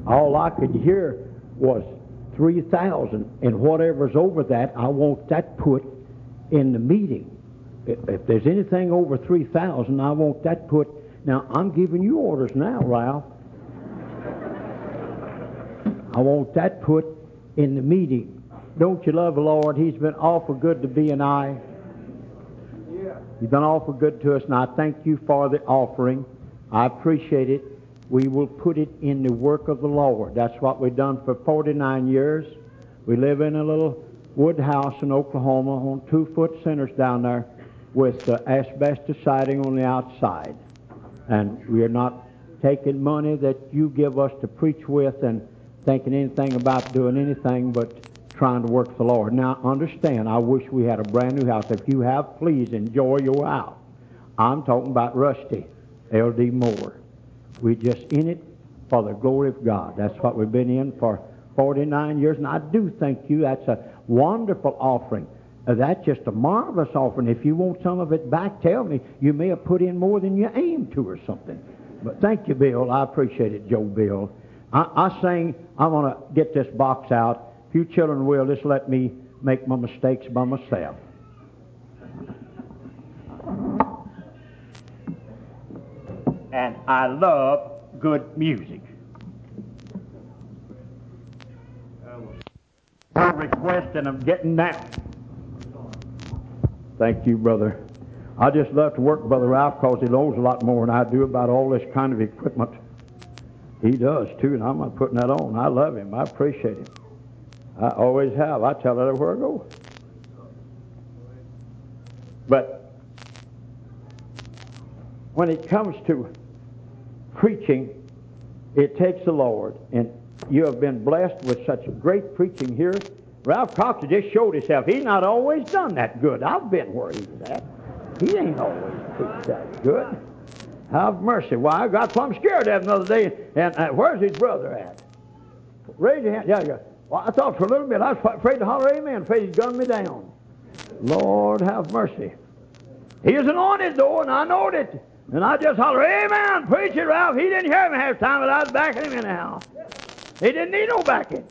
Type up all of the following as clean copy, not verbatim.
All I could hear was 3,000, and whatever's over that, I want that put in the meeting. If there's anything over 3,000, I want that put. Now, I'm giving you orders now, Ralph. I want that put in the meeting. Don't you love the Lord? He's been awful good to B and I. He's been awful good to us, and I thank you for the offering. I appreciate it. We will put it in the work of the Lord. That's what we've done for 49 years. We live in a little wood house in Oklahoma on 2-foot centers down there with asbestos siding on the outside. And we are not taking money that you give us to preach with and thinking anything about doing anything but trying to work for the Lord. Now, understand, I wish we had a brand new house. If you have, please enjoy your house. I'm talking about Rusty, L.D. Moore. We're just in it for the glory of God. That's what we've been in for 49 years, and I do thank you. That's a wonderful offering. That's just a marvelous offering. If you want some of it back, tell me. You may have put in more than you aimed to or something. But thank you, Bill. I appreciate it, Joe Bill. I sing, I want to get this box out. If you children will, just let me make my mistakes by myself. And I love good music. I'm requesting of getting down. Thank you, brother. I just love to work with Brother Ralph because he knows a lot more than I do about all this kind of equipment. He does, too, and I'm not putting that on. I love him. I appreciate him. I always have. I tell it everywhere I go. But when it comes to preaching, it takes the Lord. And you have been blessed with such great preaching here. Ralph Cox just showed himself. He's not always done that good. I've been where he was at. He ain't always preached that good. Have mercy. Why, I got plumb scared of him the other day. And where's his brother at? Raise your hand. Yeah. Well, I thought for a little bit I was afraid to holler amen, afraid he'd gun me down. Lord, have mercy. He is anointed, though, and I knowed it. And I just holler, amen, preach it, Ralph. He didn't hear me half the time, but I was backing him anyhow. He didn't need no backing.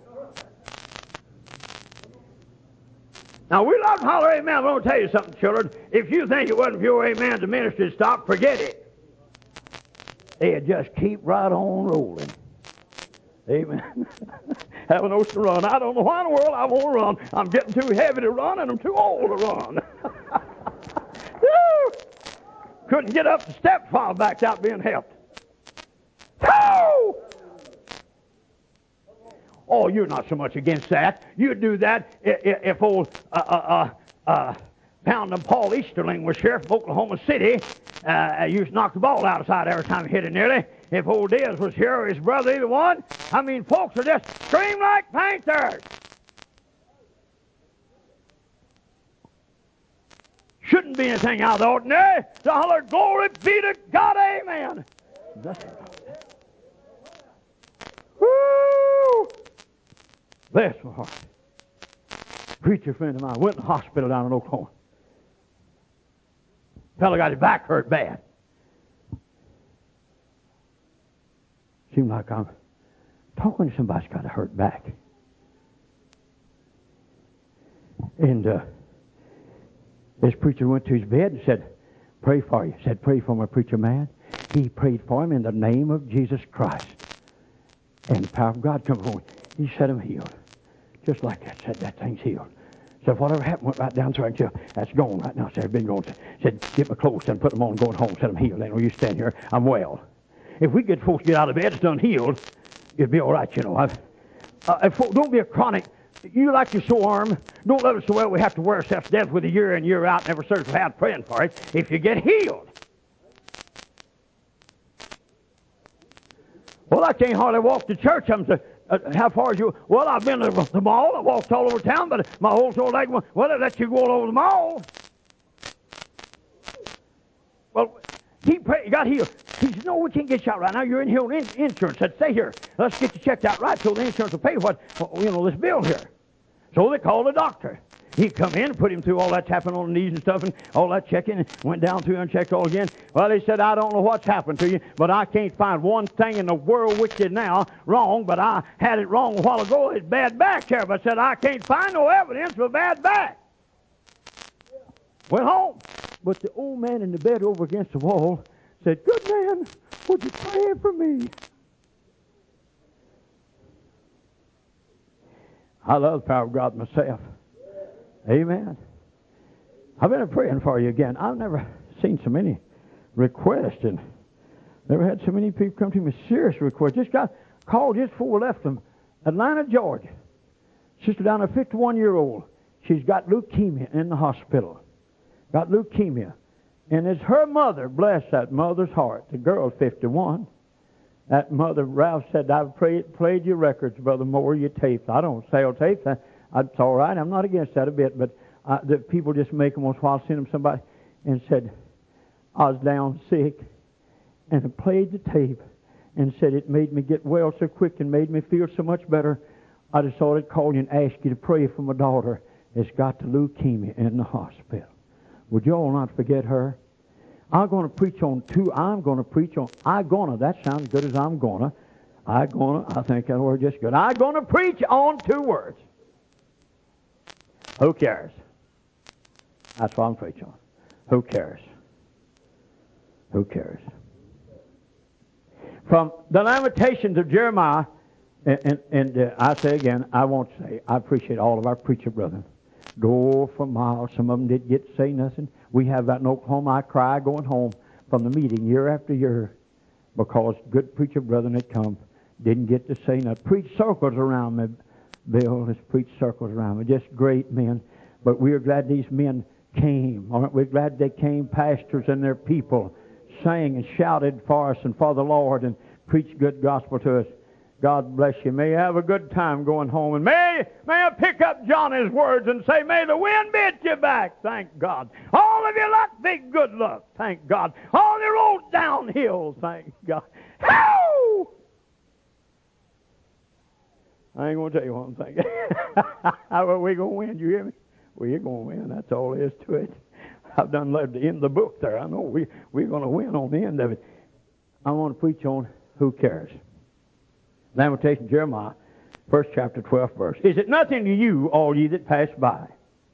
Now, we love to holler amen. I'm going to tell you something, children. If you think it wasn't for your amen, the ministry stopped, forget it. They'd just keep right on rolling. Amen. Have an ocean run. I don't know why in the world I won't run. I'm getting too heavy to run, and I'm too old to run. Couldn't get up the steps while I backed out being helped. Oh, you're not so much against that. You'd do that if old Pound Paul Easterling was sheriff of Oklahoma City. Used to knock the ball outside every time he hit it nearly. If old Diaz was here or his brother, either one, I mean, folks are just scream like panthers. Shouldn't be anything out of the ordinary. To holler, glory be to God, amen. Woo! Bless my heart. Preacher friend of mine went in the hospital down in Oklahoma. Fellow got his back hurt bad. Seemed like I'm talking to somebody's got a hurt back. And this preacher went to his bed and said, pray for you. Said, pray for my preacher man. He prayed for him in the name of Jesus Christ. And the power of God come on. He said him healed. Just like that. Said that thing's healed. Said whatever happened went right down through until that's gone right now. Said been gone. Said get my clothes and put them on going home. Said I'm healed. Ain't no use stand here. I'm well. If we get folks to get out of bed, it's done healed. It'd be all right, you know. Don't be a chronic. You like your sore arm. Don't let it so well we have to wear ourselves dead with a year in, year out, never search for out praying for it. If you get healed. Well, I can't hardly walk to church. How far is you? Well, I've been to the mall. I walked all over town, but my whole sore leg, well, they let you go all over the mall. Well, he got healed. He said, no, we can't get you out right now. You're in here on insurance. I said, stay here. Let's get you checked out right so the insurance will pay what, this bill here. So they called the doctor. He come in and put him through all that tapping on the knees and stuff and all that checking and went down through and checked all again. Well, he said, I don't know what's happened to you, but I can't find one thing in the world which is now wrong, but I had it wrong a while ago. It's bad back here. But I said, I can't find no evidence of a bad back. Went home. But the old man in the bed over against the wall said, good man, would you pray for me? I love the power of God myself. Amen. I've been praying for you again. I've never seen so many requests and never had so many people come to me with serious requests. This guy called just before we left from Atlanta, Georgia. Sister down there, 51-year-old. She's got leukemia in the hospital. Got leukemia. And it's her mother, bless that mother's heart. The girl's 51. That mother, Ralph said, I've played your records, Brother Moore, your tapes. I don't sell tapes. It's all right. I'm not against that a bit, but the people just make them once in a while. Send them somebody and said, I was down sick, and I played the tape and said it made me get well so quick and made me feel so much better. I just thought I'd call you and ask you to pray for my daughter that's got the leukemia in the hospital. Would you all not forget her? I'm going to preach on two. That sounds good as I'm gonna. I think that word just good. I'm going to preach on two words. Who cares? That's what I'm preaching on. Who cares? Who cares? From the Lamentations of Jeremiah, and I say again, I won't say, I appreciate all of our preacher brethren. Go for miles. Some of them didn't get to say nothing. We have that in Oklahoma. I cry going home from the meeting year after year because good preacher brethren that come didn't get to say nothing. Preach circles around me, Bill. Let's preach circles around me. Just great men. But we are glad these men came. Aren't we glad they came? Pastors and their people sang and shouted for us and for the Lord and preached good gospel to us. God bless you. May you have a good time going home. And may I pick up Johnny's words and say, may the wind beat you back. Thank God. All of your luck be good luck. Thank God. All your roads downhill. Thank God. How? I ain't going to tell you what I'm thinking. Well, we're going to win. You hear me? We're going to win. That's all there is to it. I've done led to end the book there. I know we're going to win on the end of it. I want to preach on who cares. Lamentation, Jeremiah, 1st chapter, 12th verse. Is it nothing to you, all ye that pass by?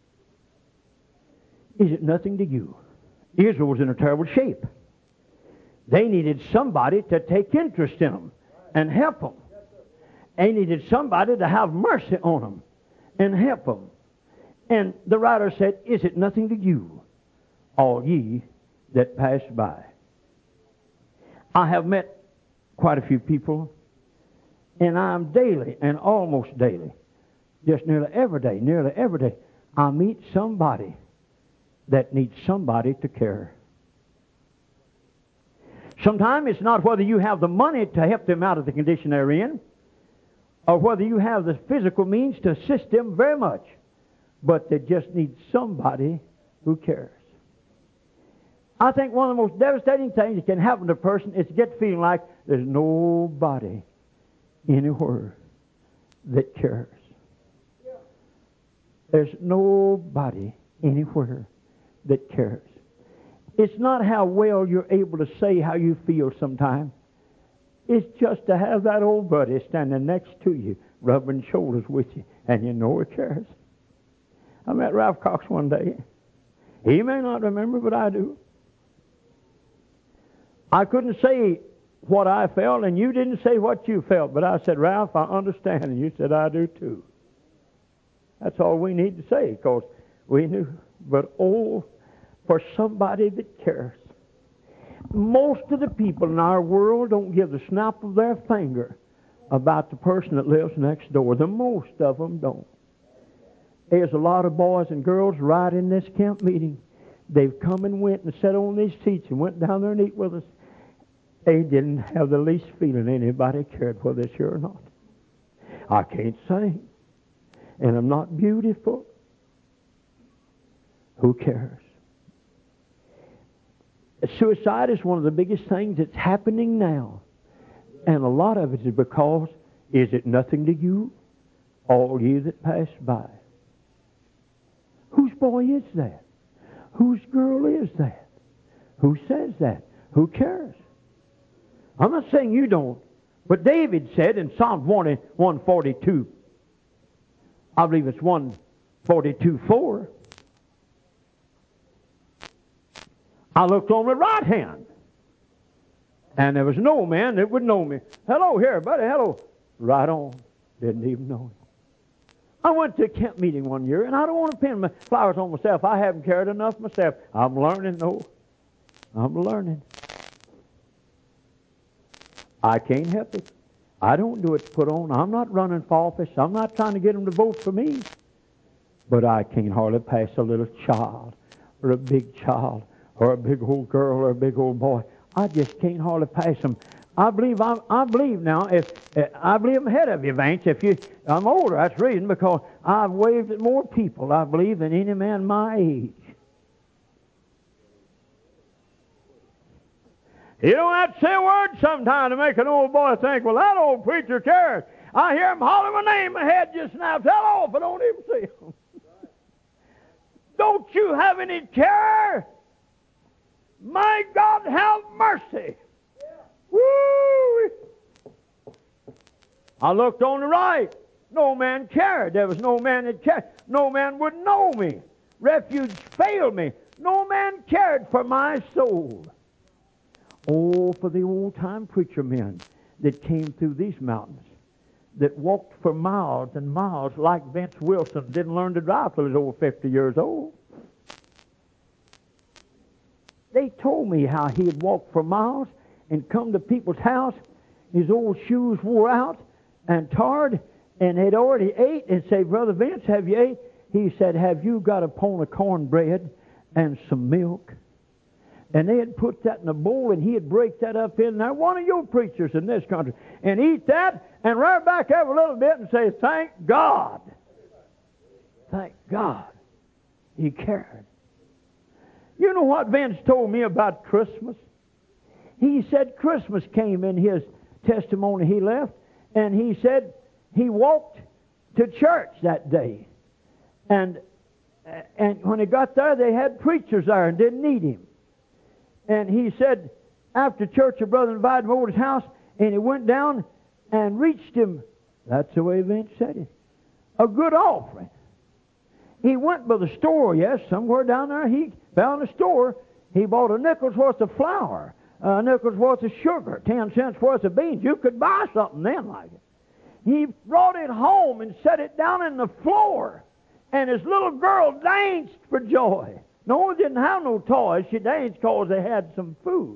Is it nothing to you? Israel was in a terrible shape. They needed somebody to take interest in them and help them. They needed somebody to have mercy on them and help them. And the writer said, is it nothing to you, all ye that pass by? I have met quite a few people, and I'm daily and almost daily, just nearly every day, I meet somebody that needs somebody to care. Sometimes it's not whether you have the money to help them out of the condition they're in, or whether you have the physical means to assist them very much, but they just need somebody who cares. I think one of the most devastating things that can happen to a person is to get feeling like there's nobody anywhere that cares. There's nobody anywhere that cares. It's not how well you're able to say how you feel sometimes. It's just to have that old buddy standing next to you, rubbing shoulders with you, and you know he cares. I met Ralph Cox one day. He may not remember, but I do. I couldn't say what I felt, and you didn't say what you felt, but I said, Ralph, I understand, and you said, I do too. That's all we need to say, because we knew. But oh, for somebody that cares. Most of the people in our world don't give the snap of their finger about the person that lives next door. The most of them don't. There's a lot of boys and girls right in this camp meeting. They've come and went and sat on these seats and went down there and eat with us. They didn't have the least feeling anybody cared whether they're here or not. I can't sing, and I'm not beautiful. Who cares? Suicide is one of the biggest things that's happening now. And a lot of it is because, is it nothing to you, all ye that pass by? boy is that? Whose girl is that? Who says that? Who cares? I'm not saying you don't, but David said in Psalm 142, I believe it's 142:4, I looked on the right hand, and there was no man that would know me. Hello here, buddy, hello. Right on. Didn't even know him. I went to a camp meeting one year, and I don't want to pin my flowers on myself. I haven't cared enough myself. I'm learning, though. I'm learning. I can't help it. I don't do it to put on. I'm not running for office. I'm not trying to get them to vote for me. But I can't hardly pass a little child, or a big child, or a big old girl, or a big old boy. I just can't hardly pass them. I believe now. I believe I'm ahead of you, Vance. I'm older. That's the reason, because I've waved at more people, I believe, than any man my age. You don't have to say a word sometime to make an old boy think, well, that old preacher cares. I hear him holler my name ahead just now. Tell off, I don't even see him. Don't you have any care? My God, have mercy. Woo! I looked on the right. No man cared. There was no man that cared. No man would know me. Refuge failed me. No man cared for my soul. Oh, for the old-time preacher men that came through these mountains, that walked for miles and miles like Vince Wilson, didn't learn to drive till he was over 50 years old. They told me how he had walked for miles and come to people's house. His old shoes wore out and tarred, and had already ate, and say, Brother Vince, have you ate? He said, have you got a pound of cornbread and some milk? And they had put that in a bowl, and he'd break that up in there, one of your preachers in this country, and eat that, and rear back up a little bit and say, thank God. Thank God. He cared. You know what Vince told me about Christmas? He said Christmas came in his testimony he left, and he said he walked to church that day. And when he got there, they had preachers there and didn't need him. And he said, after church, a brother invited him over to his house, and he went down and reached him. That's the way Vince said it. A good offering. He went by the store, yes, somewhere down there. He found a store. He bought a nickel's worth of flour, a nickel's worth of sugar, 10 cents worth of beans. You could buy something then like it. He brought it home and set it down in the floor, and his little girl danced for joy. No, they didn't have no toys. She danced because they had some food.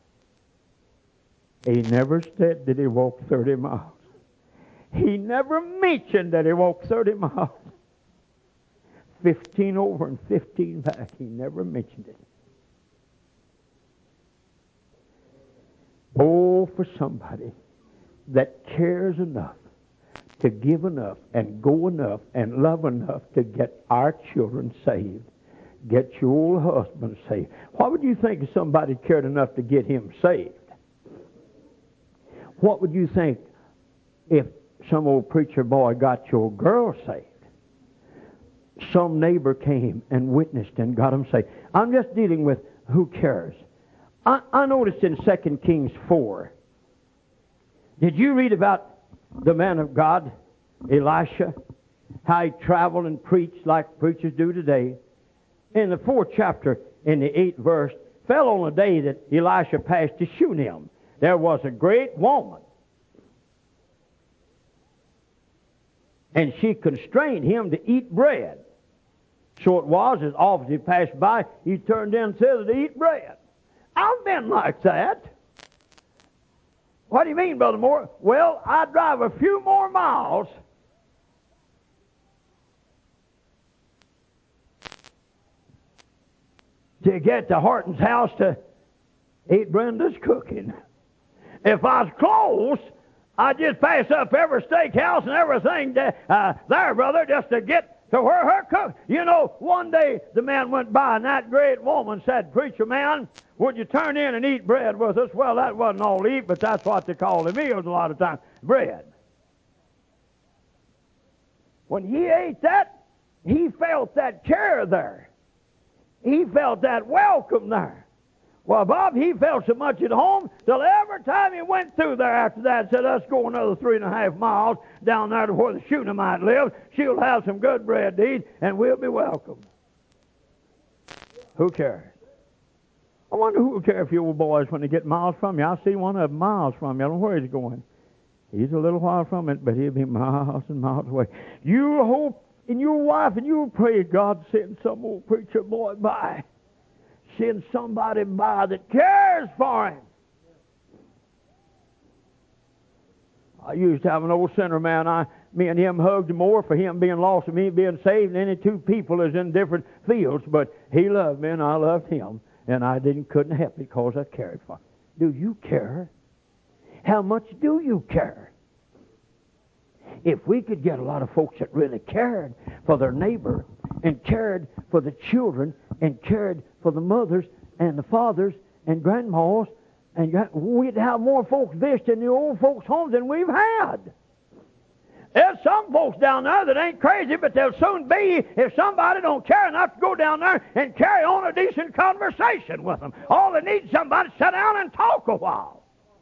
He never said that he walked 30 miles. He never mentioned that he walked 30 miles. 15 over and 15 back. He never mentioned it. Oh, for somebody that cares enough to give enough and go enough and love enough to get our children saved. Get your old husband saved. What would you think if somebody cared enough to get him saved? What would you think if some old preacher boy got your girl saved? Some neighbor came and witnessed and got him saved. I'm just dealing with who cares. I noticed in 2 Kings 4. Did you read about the man of God, Elisha? How he traveled and preached like preachers do today. In the 4th chapter, in the 8th verse, fell on the day that Elisha passed to Shunem. There was a great woman, and she constrained him to eat bread. So it was, as often as he passed by, he turned in and said to eat bread. I've been like that. What do you mean, Brother Moore? Well, I drive a few more miles to get to Horton's house to eat Brenda's cooking. If I was close, I'd just pass up every steakhouse and everything there, brother, just to get to where her cook. You know, one day the man went by, and that great woman said, Preacher man, would you turn in and eat bread with us? Well, that wasn't all eat, but that's what they call the meals a lot of times, bread. When he ate that, he felt that care there. He felt that welcome there. Well, Bob, he felt so much at home till every time he went through there after that, said, let's go another 3.5 miles down there to where the Shunammite live. She'll have some good bread to eat, and we'll be welcome. Who cares? I wonder who will care if you old boys when they get miles from you. I see one of them miles from you. I don't know where he's going. He's a little while from it, but he'll be miles and miles away. You hope in your wife, and you pray God send some old preacher boy by. Send somebody by that cares for him. I used to have an old sinner man. Me and him hugged more for him being lost and me being saved than any two people is in different fields. But he loved me and I loved him. And I couldn't help it because I cared for him. Do you care? How much do you care? If we could get a lot of folks that really cared for their neighbor and cared for the children and cared for the mothers and the fathers and grandmas, and we'd have more folks visiting the old folks' homes than we've had. There's some folks down there that ain't crazy, but they'll soon be if somebody don't care enough to go down there and carry on a decent conversation with them. All they need is somebody to sit down and talk a while.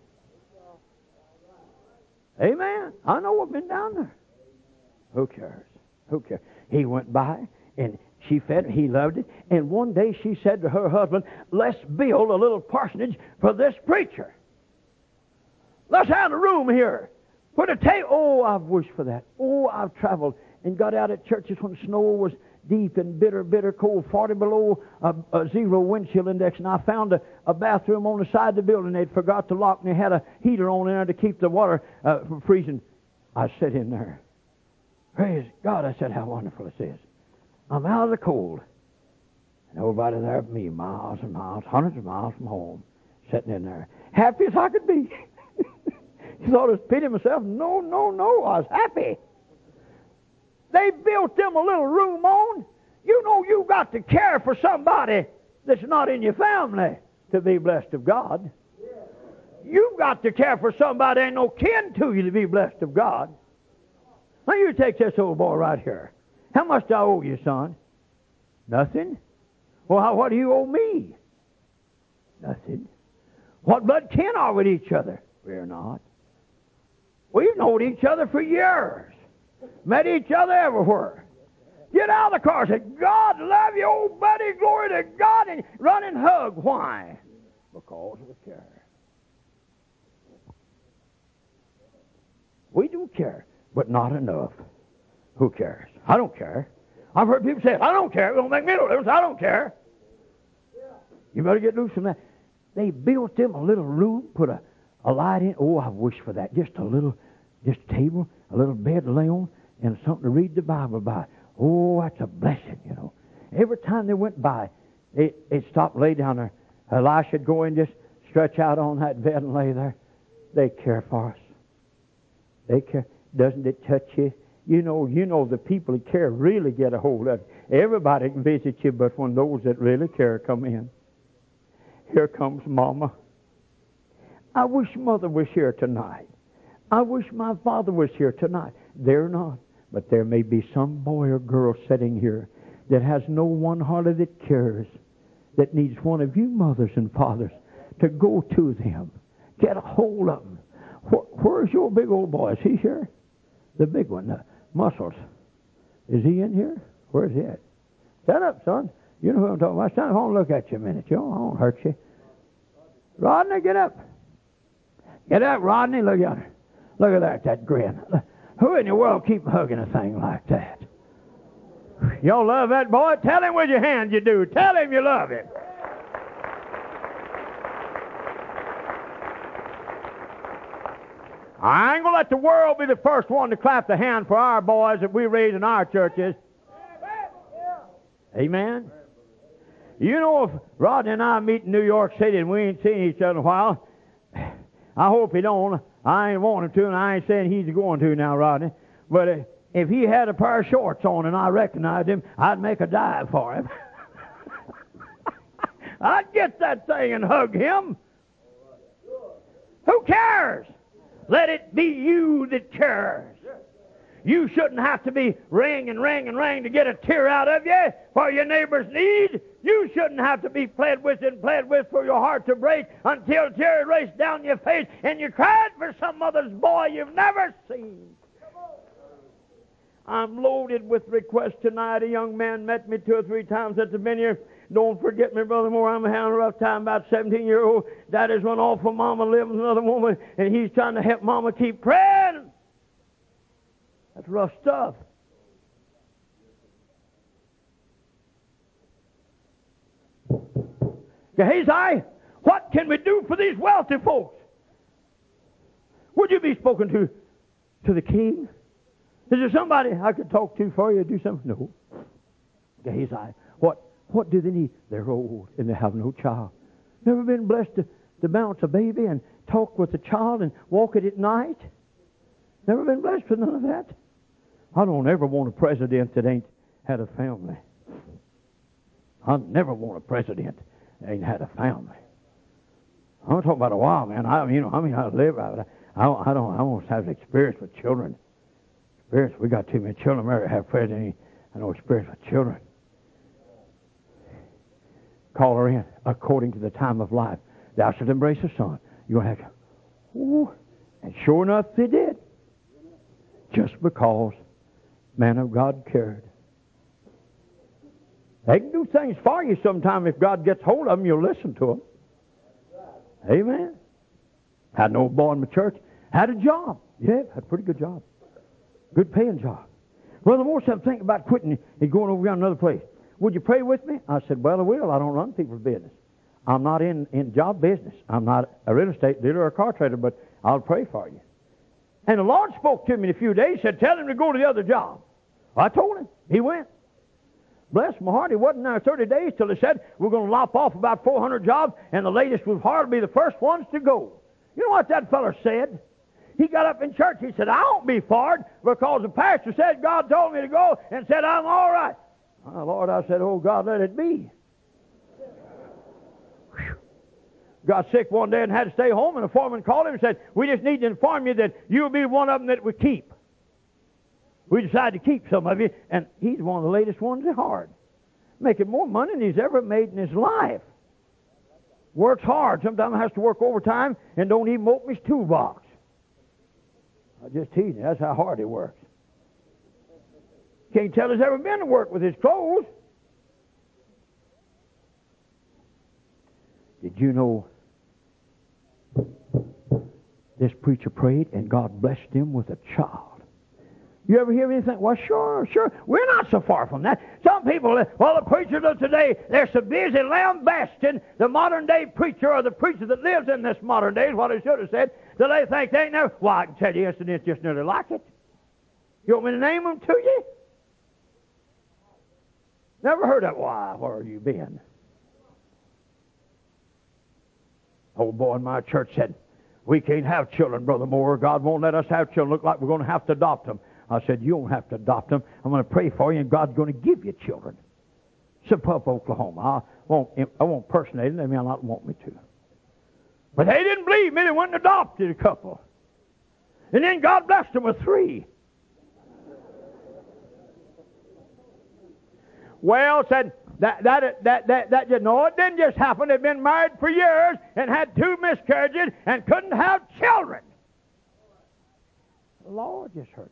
Amen. I know I've been down there. Who cares? Who cares? He went by, and she fed him. He loved it. And one day she said to her husband, let's build a little parsonage for this preacher. Let's have a room here. Put a table. Oh, I've wished for that. Oh, I've traveled and got out at churches when snow was deep and bitter, bitter cold, 40 below a zero wind chill index, and I found a bathroom on the side of the building they'd forgot to lock, and they had a heater on in there to keep the water from freezing. I sat in there. Praise God, I said, how wonderful this is. I'm out of the cold. And nobody there but me, miles and miles, hundreds of miles from home, sitting in there. Happy as I could be. You thought I was pitying myself? No, no, no, I was happy. They built them a little room on. You know you've got to care for somebody that's not in your family to be blessed of God. You've got to care for somebody that ain't no kin to you to be blessed of God. Now you take this old boy right here. How much do I owe you, son? Nothing. Well, what do you owe me? Nothing. What blood kin are we with each other? We're not. We've known each other for years. Met each other everywhere. Get out of the car and say, God love you, old buddy, glory to God, and run and hug. Why? Because we care. We do care, but not enough. Who cares? I don't care. I've heard people say, I don't care. It don't make me no difference. I don't care. You better get loose from that. They built them a little room, put a light in. Oh, I wish for that. Just a table, a little bed to lay on, and something to read the Bible by. Oh, that's a blessing, you know. Every time they went by, they'd stop and lay down there. Elisha'd go in, just stretch out on that bed and lay there. They care for us. They care. Doesn't it touch you? You know the people that care really get a hold of it. Everybody can visit you, but when those that really care come in. Here comes Mama. I wish Mother was here tonight. I wish my father was here tonight. They're not. But there may be some boy or girl sitting here that has no one hardly that cares, that needs one of you mothers and fathers to go to them. Get a hold of them. Where's your big old boy? Is he here? The big one, Muscles. Is he in here? Where's he at? Stand up, son. You know who I'm talking about. Stand up. I want to look at you a minute. I won't hurt you. Rodney, get up. Get up, Rodney. Look at her. Look at that grin. Who in the world keep hugging a thing like that? Y'all love that boy? Tell him with your hand you do. Tell him you love him. I ain't going to let the world be the first one to clap the hand for our boys that we raise in our churches. Amen? You know, if Rodney and I meet in New York City and we ain't seen each other in a while, I hope he don't. I ain't wanting to, and I ain't saying he's going to now, Rodney. But if he had a pair of shorts on and I recognized him, I'd make a dive for him. I'd get that thing and hug him. Who cares? Let it be you that cares. You shouldn't have to be ring to get a tear out of you for your neighbor's need. You shouldn't have to be pled with for your heart to break until tears raced down your face and you cried for some mother's boy you've never seen. I'm loaded with requests tonight. A young man met me 2 or 3 times at the vineyard. Don't forget me, Brother Moore, I'm having a rough time. About 17-year-old. Daddy's run off for Mama, lives with another woman, and he's trying to help Mama keep praying. That's rough stuff. Gehazi, what can we do for these wealthy folks? Would you be spoken to the king? Is there somebody I could talk to for you to do something? No. Gehazi, what do they need? They're old and they have no child. Never been blessed to bounce a baby and talk with a child and walk it at night? Never been blessed with none of that? I don't ever want a president that ain't had a family. I never want a president that ain't had a family. I'm talking about a while, man. I live out. I don't have experience with children. We got too many children. Mary have president. I know experience with children. Call her in according to the time of life. Thou shalt embrace a son. You're going to have to. Ooh. And sure enough, they did. Just because man of God cared. They can do things for you sometime. If God gets hold of them, you'll listen to them. Amen. Had an old boy in my church. Had a job. Yeah, had a pretty good job. Good paying job. Brother Moore said, I'm thinking about quitting and going over to another place. Would you pray with me? I said, well, I will. I don't run people's business. I'm not in job business. I'm not a real estate dealer or a car trader, but I'll pray for you. And the Lord spoke to me in a few days, said, tell him to go to the other job. I told him. He went. Bless my heart, he wasn't there 30 days till they said, we're going to lop off about 400 jobs, and the latest would hardly be the first ones to go. You know what that fella said? He got up in church, he said, I won't be fired because the pastor said God told me to go and said I'm all right. Oh, Lord, I said, oh, God, let it be. Whew. Got sick one day and had to stay home, and the foreman called him and said, we just need to inform you that you'll be one of them that we keep. We decided to keep some of you, and he's one of the latest ones at hard. Making more money than he's ever made in his life. Works hard. Sometimes has to work overtime and don't even open his toolbox. I just tease you. That's how hard he works. Can't tell he's ever been to work with his clothes. Did you know this preacher prayed and God blessed him with a child? You ever hear anything? Well, sure. We're not so far from that. Some people, well, the preachers of today, they're so busy lambasting the modern day preacher or the preacher that lives in this modern day, is what I should have said, that they think they ain't never. Well, I can tell you incidents just nearly like it. You want me to name them to you? Never heard of. Why, where have you been? Old boy in my church said, we can't have children, Brother Moore. God won't let us have children. Look like we're going to have to adopt them. I said, you don't have to adopt them. I'm going to pray for you, and God's going to give you children. Support Oklahoma. I won't personate them. They may not want me to. But they didn't believe me. They went and adopted a couple. And then God blessed them with 3. Well, said that just, no, it didn't just happen. They'd been married for years and had 2 miscarriages and couldn't have children. The Lord just heard it.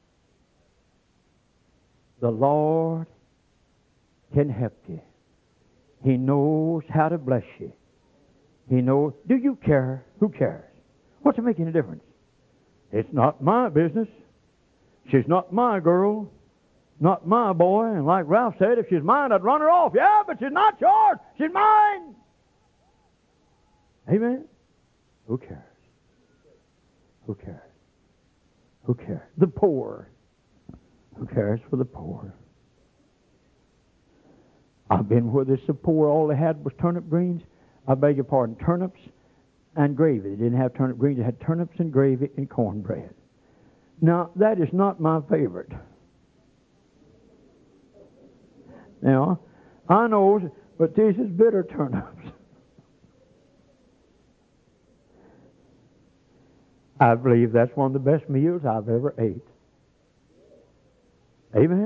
The Lord can help you. He knows how to bless you. He knows. Do you care? Who cares? What's it make any difference? It's not my business. She's not my girl. Not my boy. And like Ralph said, if she's mine, I'd run her off. Yeah, but she's not yours. She's mine. Amen? Who cares? Who cares? Who cares? The poor. Who cares for the poor? I've been where this the poor, all they had was turnip greens. I beg your pardon, turnips and gravy. They didn't have turnip greens. They had turnips and gravy and cornbread. Now, that is not my favorite. Now, I know, but these is bitter turnips. I believe that's one of the best meals I've ever ate. Amen.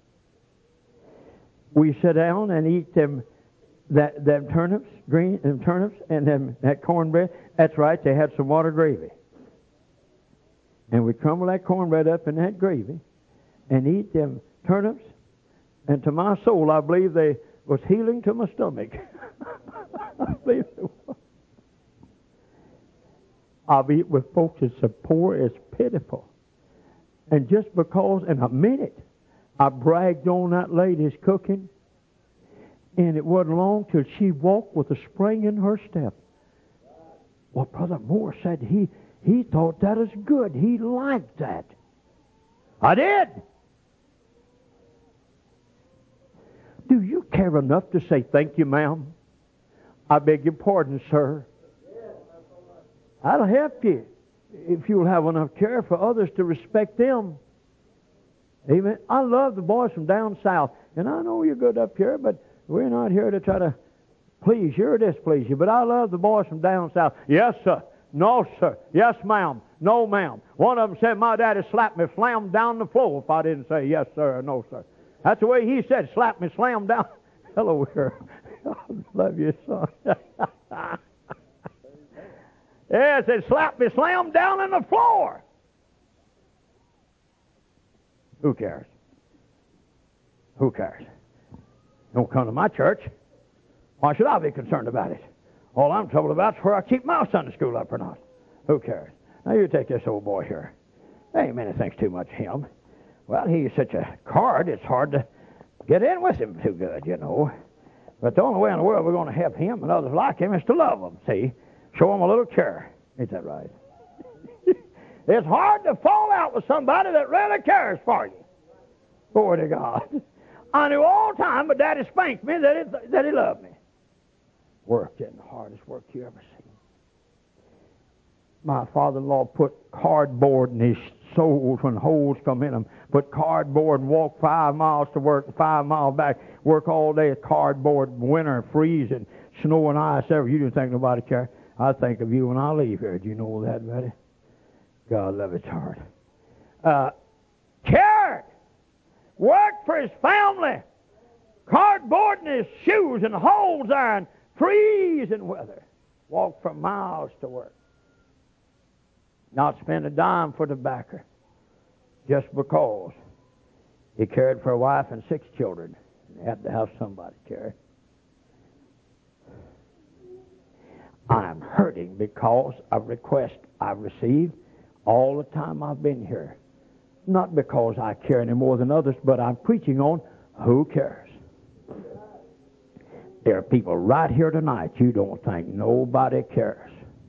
We sit down and eat them turnips, them turnips, and that cornbread. That's right. They had some water gravy, and we crumble that cornbread up in that gravy, and eat them turnips. And to my soul, I believe they was healing to my stomach. I believe it was. I've eaten with folks that's so poor, it's pitiful. And just because in a minute I bragged on that lady's cooking, and it wasn't long till she walked with a spring in her step. Well, Brother Moore said he thought that was good. He liked that. I did. Do you care enough to say, thank you, ma'am? I beg your pardon, sir. That'll help you if you'll have enough care for others to respect them. Amen. I love the boys from down south. And I know you're good up here, but we're not here to try to please you or displease you. But I love the boys from down south. Yes, sir. No, sir. Yes, ma'am. No, ma'am. One of them said, my daddy slapped me slam down the floor if I didn't say yes, sir, or no, sir. That's the way he said, slap me slam down. Hello, here. I love you, son. Yeah, it said, slap me slam down in the floor. Who cares? Who cares? Don't come to my church. Why should I be concerned about it? All I'm troubled about is where I keep my Sunday school up or not. Who cares? Now you take this old boy here. There ain't many things too much of him. Well, he's such a card, it's hard to get in with him too good, you know. But the only way in the world we're going to help him and others like him is to love them, see? Show them a little care. Ain't that right? It's hard to fall out with somebody that really cares for you. Glory to God. I knew all the time, but Daddy spanked me that he loved me. Work getting the hardest work you ever seen. My father-in-law put cardboard in his soles when holes come in them. Put cardboard and walk 5 miles to work, 5 miles back. Work all day with cardboard, winter, freezing, snow and ice. You didn't think nobody cared. I think of you when I leave here. Do you know that, buddy? God love his heart. Cared. Worked for his family. Cardboard in his shoes and holes there and freezing weather. Walked for miles to work. Not spend a dime for tobacco. Just because he cared for a wife and 6 children. He had to have somebody care. I'm hurting because of requests I've received all the time I've been here. Not because I care any more than others, but I'm preaching on who cares. There are people right here tonight you don't think nobody cares.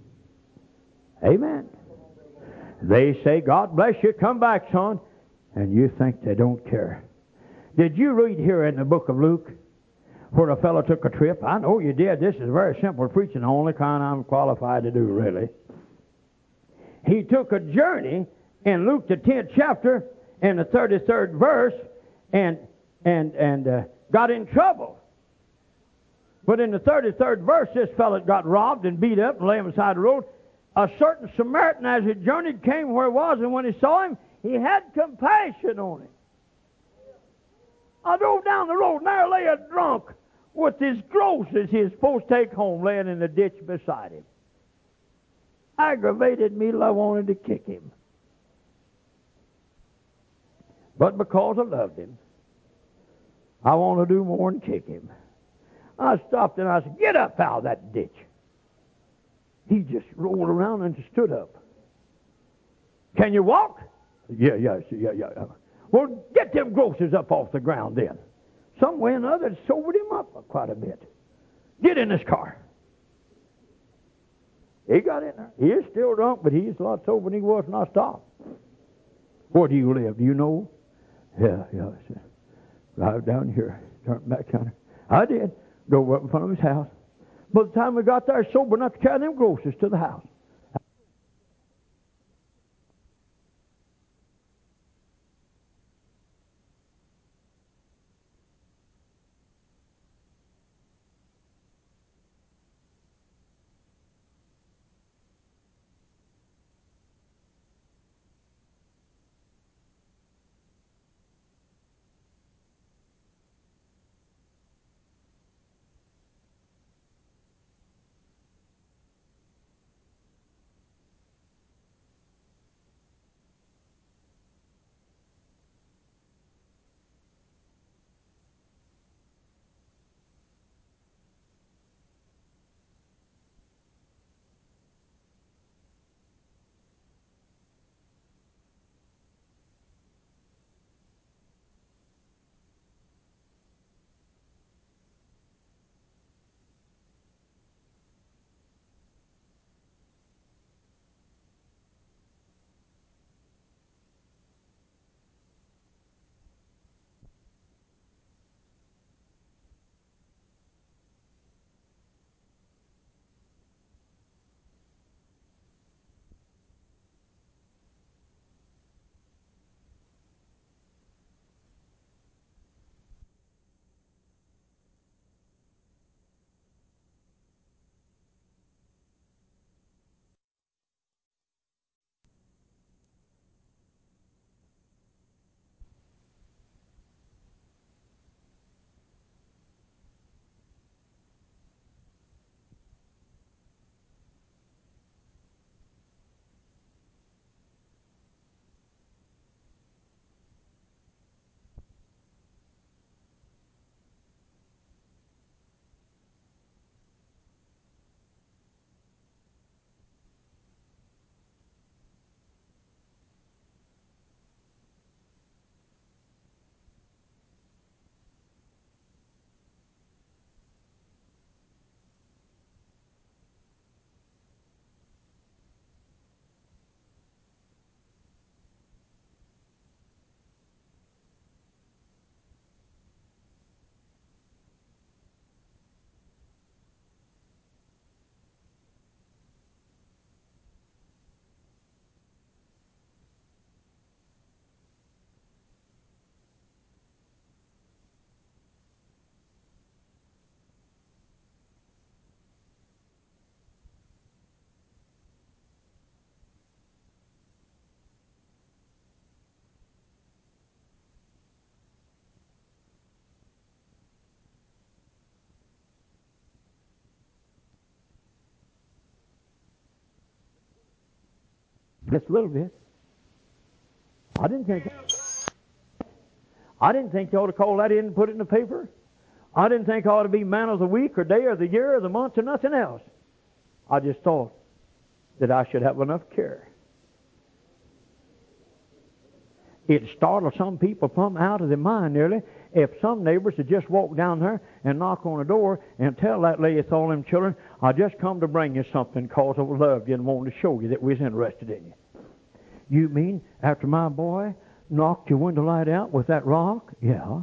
Amen. They say, God bless you, come back, son. And you think they don't care. Did you read here in the book of Luke where a fellow took a trip? I know you did. This is very simple preaching, the only kind I'm qualified to do, really. He took a journey in Luke, the 10th chapter, and the 33rd verse, and got in trouble. But in the 33rd verse, this fellow got robbed and beat up and lay him beside the road. A certain Samaritan, as he journeyed, came where he was, and when he saw him, he had compassion on him. I drove down the road, and there lay a drunk with his groceries he was supposed to take home, laying in the ditch beside him. Aggravated me till I wanted to kick him. But because I loved him, I want to do more than kick him. I stopped and I said, get up out of that ditch. He just rolled around and stood up. Can you walk? Yeah. Well, get them groceries up off the ground then. Some way or another, it sobered him up quite a bit. Get in this car. He got in there. He is still drunk, but he's a lot sober than he was when I stopped. Where do you live? Do you know? Yeah. I said, drive down here. Turn back down here. I did. Go up in front of his house. By the time we got there, sober enough to carry them groceries to the house. Just a little bit. I didn't think you ought to call that in and put it in the paper. I didn't think I ought to be man of the week or day or the year or the month or nothing else. I just thought that I should have enough care. It startled some people plumb out of their mind nearly if some neighbors had just walked down there and knock on the door and tell that lady with all them children, I just come to bring you something because I loved you and wanted to show you that we was interested in you. You mean after my boy knocked your window light out with that rock? Yeah.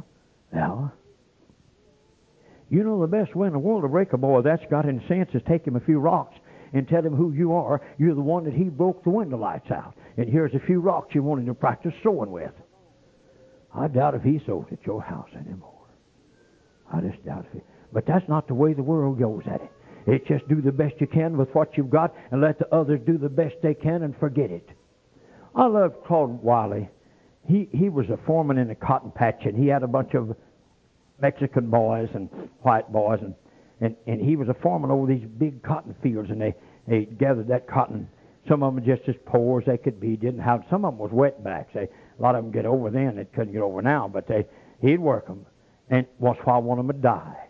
You know the best way in the world to break a boy that's got any sense is take him a few rocks and tell him who you are. You're the one that he broke the window lights out. And here's a few rocks you want him to practice sewing with. I doubt if he sews at your house anymore. I just doubt if he... But that's not the way the world goes at it. It's just do the best you can with what you've got and let the others do the best they can and forget it. I love Claude Wiley. He was a foreman in a cotton patch, and he had a bunch of Mexican boys and white boys, and he was a foreman over these big cotton fields, and they gathered that cotton. Some of them just as poor as they could be, didn't have. Some of them was wetbacks. A lot of them get over then. They couldn't get over now, but he'd work them, and was why one of them would die.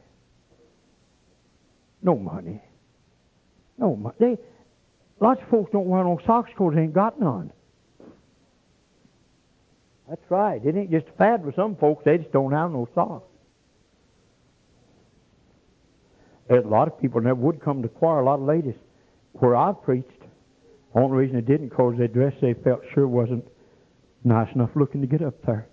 No money. Lots of folks don't wear no socks because they ain't got none. That's right. It ain't just a fad with some folks. They just don't have no socks. There's a lot of people never would come to choir, a lot of ladies, where I've preached. The only reason they didn't because their dress they felt sure wasn't nice enough looking to get up there.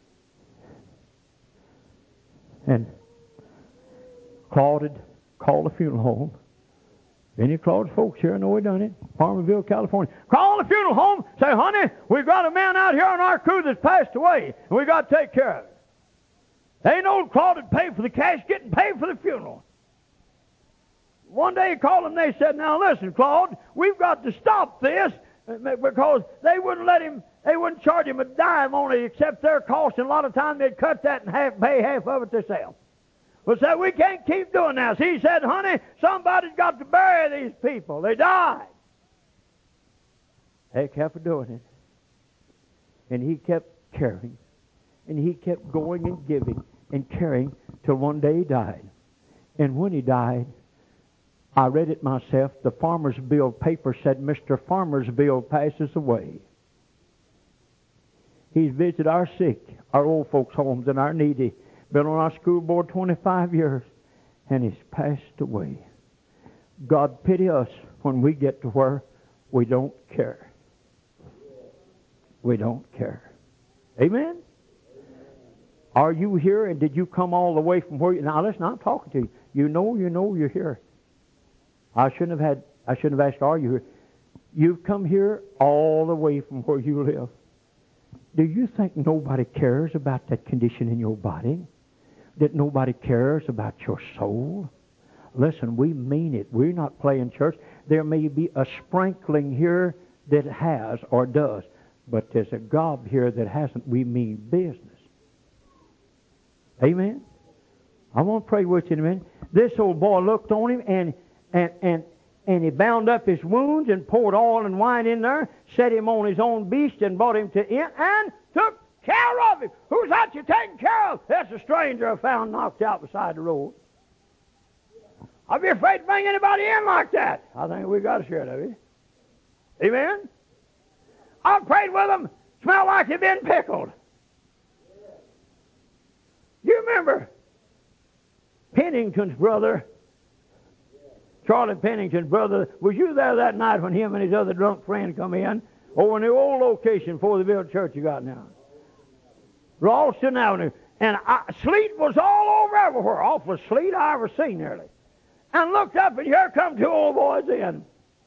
And Claude had called a funeral home. Any Claude's folks here know we done it. Farmerville, California. Call the funeral home. Say, honey, we've got a man out here on our crew that's passed away, and we got to take care of it. They know Claude had paid for the casket and paid for the funeral. One day he called them, they said, now listen, Claude, we've got to stop this because they wouldn't charge him a dime on it except their cost, and a lot of times they'd cut that and pay half of it themselves. But said, we can't keep doing this. He said, honey, somebody's got to bury these people. They died. They kept doing it. And he kept caring. And he kept going and giving and caring till one day he died. And when he died, I read it myself. The Farmer's Bill paper said, Mr. Farmer's Bill passes away. He's visited our sick, our old folks' homes, and our needy. Been on our school board 25 years, and he's passed away. God pity us when we get to where we don't care. We don't care. Amen? Are you here, and did you come all the way from where you... Now listen, I'm talking to you. You know you're here. I shouldn't have asked, are you here? You've come here all the way from where you live. Do you think nobody cares about that condition in your body? That nobody cares about your soul? Listen, we mean it. We're not playing church. There may be a sprinkling here that has or does, but there's a gob here that hasn't. We mean business. Amen? I want to pray with you in a minute. This old boy looked on him and he bound up his wounds and poured oil and wine in there, set him on his own beast and brought him to inn and took care of him. Who's that you taking care of? That's a stranger I found knocked out beside the road. I'd be afraid to bring anybody in like that. I think we got a share of it. Amen? I prayed with them. Smell like they've been pickled. You remember Pennington's brother, Charlie Pennington's brother, was you there that night when him and his other drunk friend come in over in the old location before the built church you got now? Ralston Avenue. And sleet was all over everywhere. Awful sleet I ever seen nearly. And looked up and here come two old boys in.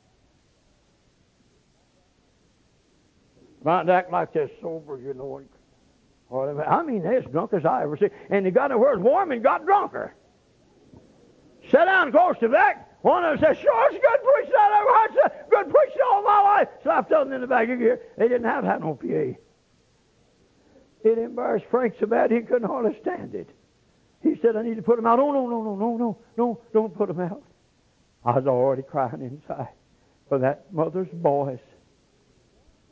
Might act like they're sober, you know. I mean, they're as drunk as I ever seen. And they got where it was warm and got drunker. Sat down close to back. One of them said, sure, it's good preaching I ever heard. Good preaching all my life. Slapped them in the back of here. They didn't have no PA. It embarrassed Frank so bad he couldn't hardly stand it. He said, I need to put him out. Oh, no, don't put him out. I was already crying inside for that mother's boys.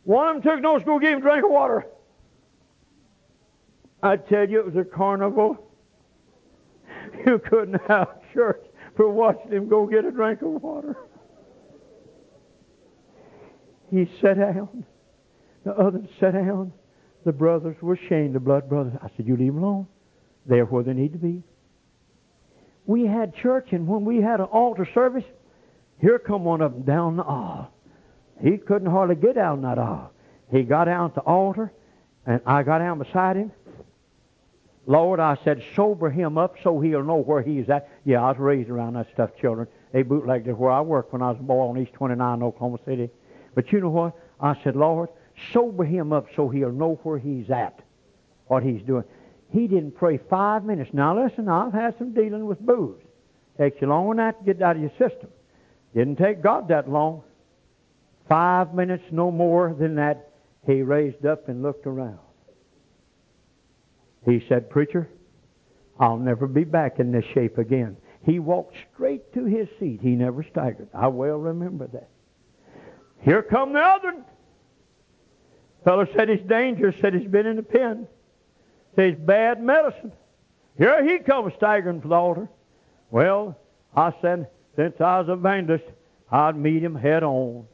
One of them took no school, gave him a drink of water. I tell you, it was a carnival. You couldn't have church for watching him go get a drink of water. He sat down. The others sat down. The brothers were ashamed, the blood brothers. I said, you leave them alone. They're where they need to be. We had church, and when we had an altar service, here come one of them down the aisle. He couldn't hardly get down that aisle. He got down at the altar, and I got down beside him. Lord, I said, sober him up so he'll know where he's at. Yeah, I was raised around that stuff, children. They bootlegged it where I worked when I was a boy on East 29 in Oklahoma City. But you know what? I said, Lord, sober him up so he'll know where he's at, what he's doing. He didn't pray 5 minutes. Now listen, I've had some dealing with booze. Takes you longer than that to get it out of your system. Didn't take God that long. 5 minutes, no more than that, he raised up and looked around. He said, preacher, I'll never be back in this shape again. He walked straight to his seat. He never staggered. I well remember that. Here come the other one. Fellow said it's dangerous, said he's been in the pen. Said it's bad medicine. Here he comes staggering for the altar. Well, I said, since I was a evangelist, I'd meet him head on.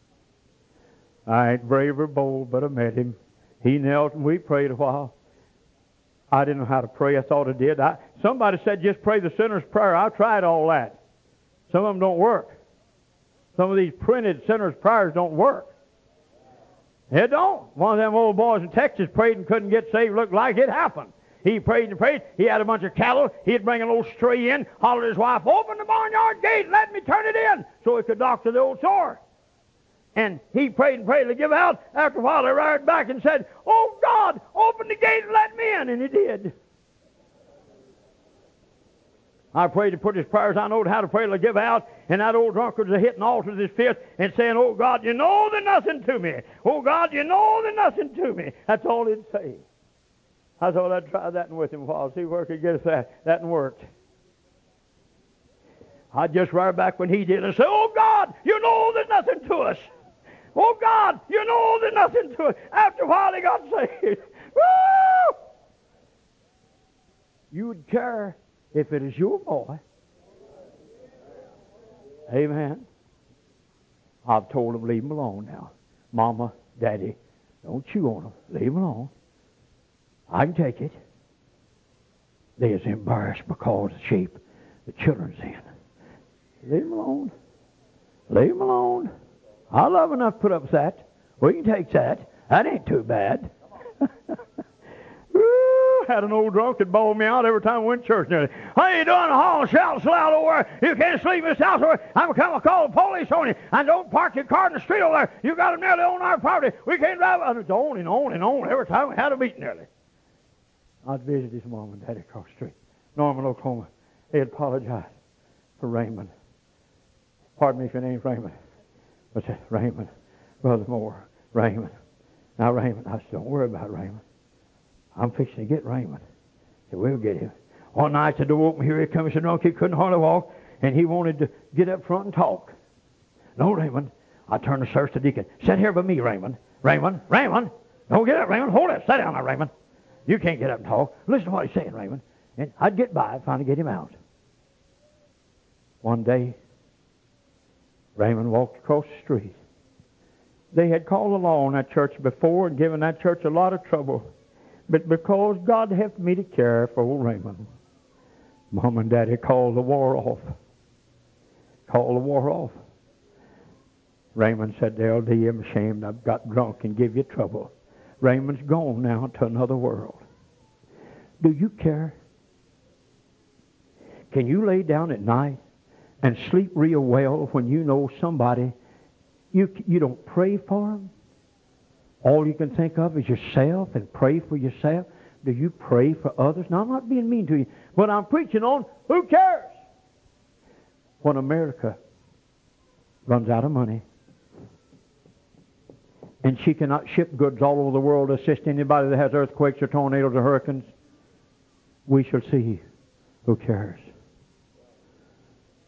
I ain't brave or bold, but I met him. He knelt and we prayed a while. I didn't know how to pray. I thought I did. Somebody said just pray the sinner's prayer. I tried all that. Some of them don't work. Some of these printed sinner's prayers don't work. It don't. One of them old boys in Texas prayed and couldn't get saved. Looked like it happened. He prayed and prayed. He had a bunch of cattle. He'd bring an old stray in, holler at his wife, open the barnyard gate, let me turn it in, so he could doctor the old sore. And he prayed and prayed to give out. After a while, he reared back and said, oh, God, open the gate and let me in. And he did. I prayed to put his prayers. I knowed how to pray to give out. And that old drunkard was hitting altars with his fist and saying, oh, God, you know they're nothing to me. Oh, God, you know they're nothing to me. That's all he'd say. I thought I'd try that one with him a while, see where I could get us that. That one worked. I'd just rear back when he did and say, oh, God, you know there's nothing to us. Oh, God, you know there's nothing to us. After a while, he got saved. Woo! You would care if it is your boy. Amen. I've told him, leave him alone now. Mama, Daddy, don't chew on him. Leave him alone. I can take it. They is embarrassed because the shape the children's in. Leave him alone. Leave him alone. I love enough to put up with that. We can take that. That ain't too bad. Had an old drunk that bawled me out every time we went to church. How you doing? Haul, shout, so loud over there. You can't sleep in this house over there. I'm going to call the police on you. And don't park your car in the street over there. You got to nearly own our property. We can't drive. And it's on and on and on. Every time we had a meeting nearly. I'd visit his mom and daddy across the street. Norman, Oklahoma. They had apologized for Raymond. Pardon me if your name's Raymond. But said, Raymond, Brother Moore, Raymond. Now, Raymond, I said, don't worry about Raymond. I'm fixing to get Raymond. I said, we'll get him. One night the door opened, here he comes. He said, no, he couldn't hardly walk, and he wanted to get up front and talk. No, Raymond. I turned to search the deacon. Sit here by me, Raymond. Raymond, Raymond. Don't get up, Raymond. Hold it. Sit down now, Raymond. You can't get up and talk. Listen to what he's saying, Raymond. And I'd get by, finally get him out. One day, Raymond walked across the street. They had called the law on that church before and given that church a lot of trouble. But because God helped me to care for old Raymond, Mom and Daddy called the war off. Called the war off. Raymond said, L.D., I'm ashamed I've got drunk and give you trouble. Raymond's gone now to another world. Do you care? Can you lay down at night and sleep real well when you know somebody, you don't pray for them? All you can think of is yourself and pray for yourself. Do you pray for others? Now, I'm not being mean to you, but I'm preaching on who cares? When America runs out of money and she cannot ship goods all over the world to assist anybody that has earthquakes or tornadoes or hurricanes, we shall see who cares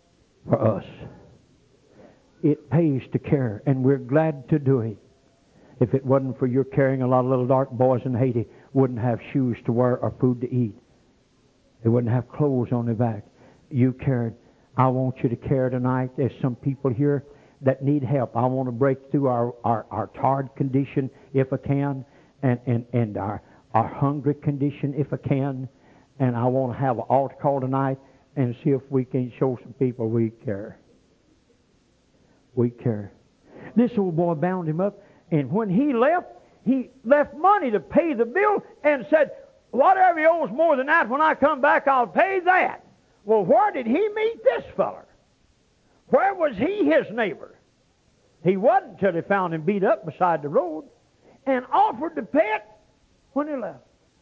for us. It pays to care, and we're glad to do it. if it wasn't for your caring, a lot of little dark boys in Haiti wouldn't have shoes to wear or food to eat. They wouldn't have clothes on their back. You cared. I want you to care tonight. There's some people here that need help. I want to break through our tired condition if I can, and our hungry condition if I can. And I want to have an altar call tonight and see if we can show some people we care. We care. This old boy bound him up, and when he left money to pay the bill and said, whatever he owes more than that, when I come back, I'll pay that. Well, where did he meet this feller? Where was he his neighbor? He wasn't until they found him beat up beside the road and offered to pay it when he left.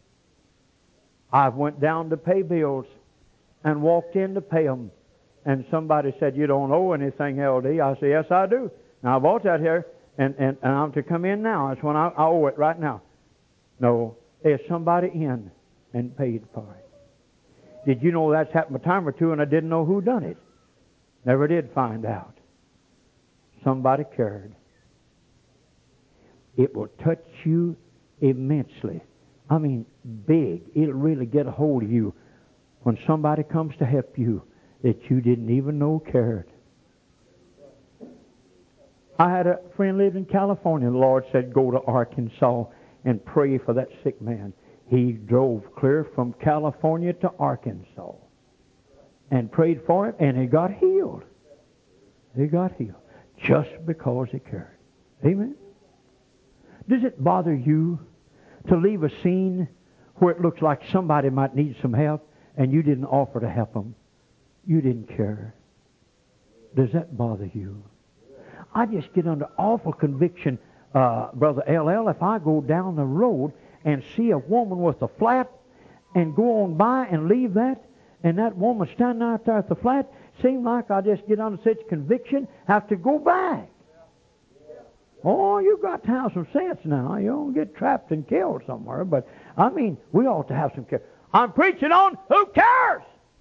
I went down to pay bills and walked in to pay them. And somebody said, you don't owe anything, LD. I said, yes, I do. Now, I bought that here, and I'm to come in now. That's when I owe it right now. No, there's somebody in and paid for it. Did you know that's happened a time or two and I didn't know who done it? Never did find out. Somebody cared. It will touch you immensely. I mean, big. It'll really get a hold of you when somebody comes to help you that you didn't even know cared. I had a friend lived in California. The Lord said, go to Arkansas and pray for that sick man. He drove clear from California to Arkansas and prayed for him, and he got healed. He got healed just because he cared. Amen? Does it bother you to leave a scene where it looks like somebody might need some help and you didn't offer to help them? You didn't care. Does that bother you? I just get under awful conviction, Brother LL, if I go down the road and see a woman with a flat and go on by and leave that, and that woman standing out there at the flat, seems like I just get under such conviction, have to go back. Oh, you got to have some sense now. You don't get trapped and killed somewhere. But, I mean, we ought to have some care. I'm preaching on who cares.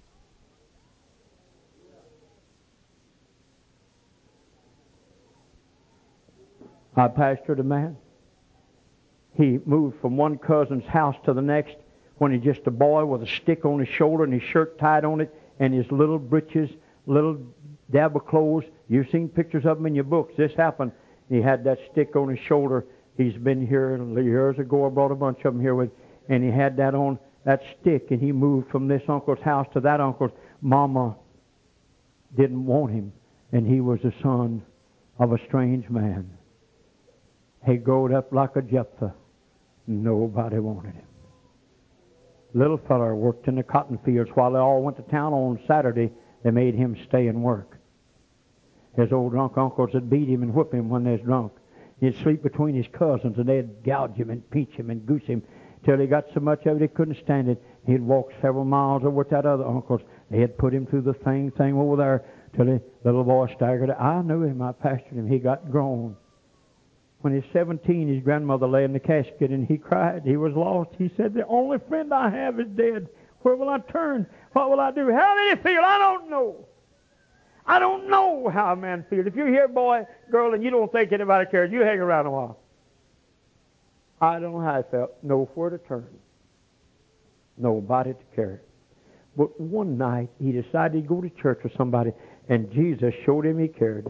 I pastored a man. He moved from one cousin's house to the next when he's just a boy with a stick on his shoulder and his shirt tied on it and his little breeches, little dab of clothes. You've seen pictures of him in your books. This happened. He had that stick on his shoulder. He's been here years ago. I brought a bunch of them here with, and he had that on that stick, and he moved from this uncle's house to that uncle's. Mama didn't want him, and he was the son of a strange man. He growed up like a Jephthah. Nobody wanted him. Little feller worked in the cotton fields while they all went to town on Saturday. They made him stay and work. His old drunk uncles would beat him and whip him when they was drunk. He'd sleep between his cousins, and they'd gouge him and pinch him and goose him till he got so much of it he couldn't stand it. He'd walk several miles over to that other uncle's. They'd put him through the thing over there till the little boy staggered. I knew him. I pastored him. He got grown. When he was 17, his grandmother lay in the casket, and he cried. He was lost. He said, the only friend I have is dead. Where will I turn? What will I do? How did he feel? I don't know. I don't know how a man feels. If you're here, boy, girl, and you don't think anybody cares, you hang around a while. I don't know how I felt. Nowhere to turn. Nobody to care. But one night, he decided to go to church with somebody, and Jesus showed him he cared.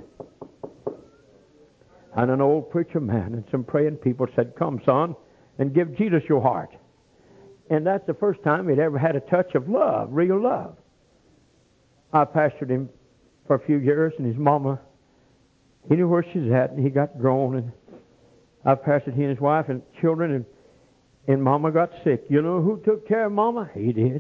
And an old preacher man and some praying people said, come, son, and give Jesus your heart. And that's the first time he'd ever had a touch of love, real love. I pastored him for a few years, and his mama, he knew where she's at, and he got grown, and I pastored he and his wife and children, and mama got sick. You know who took care of mama? He did.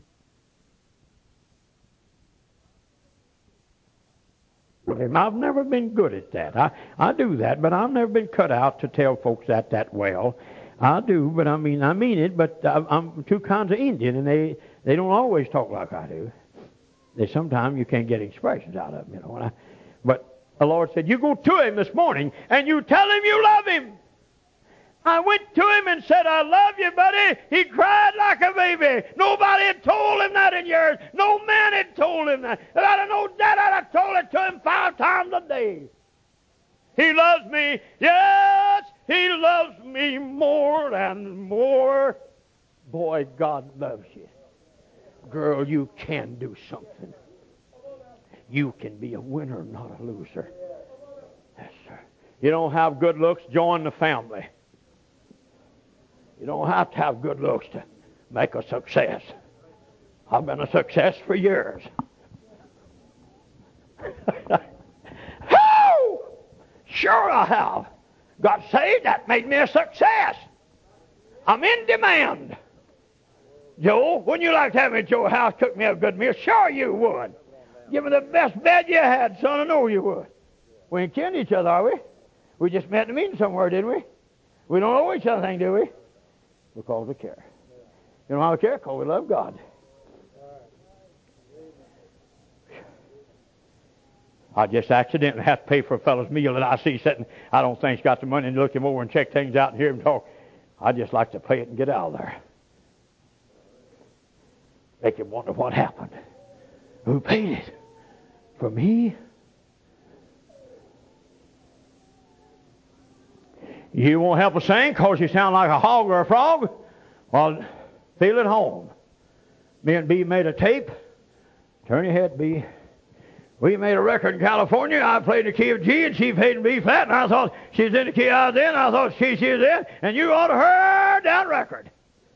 I've never been good at that. I do that, but I've never been cut out to tell folks that well. I do, but I mean it, but I'm two kinds of Indian, and they don't always talk like I do. Sometimes you can't get expressions out of them, you know. But the Lord said, you go to him this morning, and you tell him you love him. I went to him and said, I love you, buddy. He cried like a baby. Nobody had told him that in years. No man had told him that. If I'd have known that, I'd have told it to him 5 times a day. He loves me. Yes, He loves me more and more. Boy, God loves you. Girl, you can do something. You can be a winner, not a loser. Yes, sir. You don't have good looks, join the family. You don't have to have good looks to make a success. I've been a success for years. Oh, sure I have. Got saved, that made me a success. I'm in demand. Joe, wouldn't you like to have me at your house, cook me a good meal? Sure you would. Give me the best bed you had, son. I know you would. We ain't killing each other, are we? We just met in a meeting somewhere, didn't we? We don't owe each other anything, do we? Because we care. You know how we care? Because we love God. I just accidentally have to pay for a fellow's meal that I see sitting. I don't think he's got the money to look him over and check things out and hear him talk. I just like to pay it and get out of there. Make him wonder what happened. Who paid it? For me? You won't help us sing because you sound like a hog or a frog? Well, feel at home. Me and B made a tape. Turn your head, B. We made a record in California. I played the key of G and she played in B flat, and I thought she was in the key I was in. I thought she was in, and you ought to heard that record.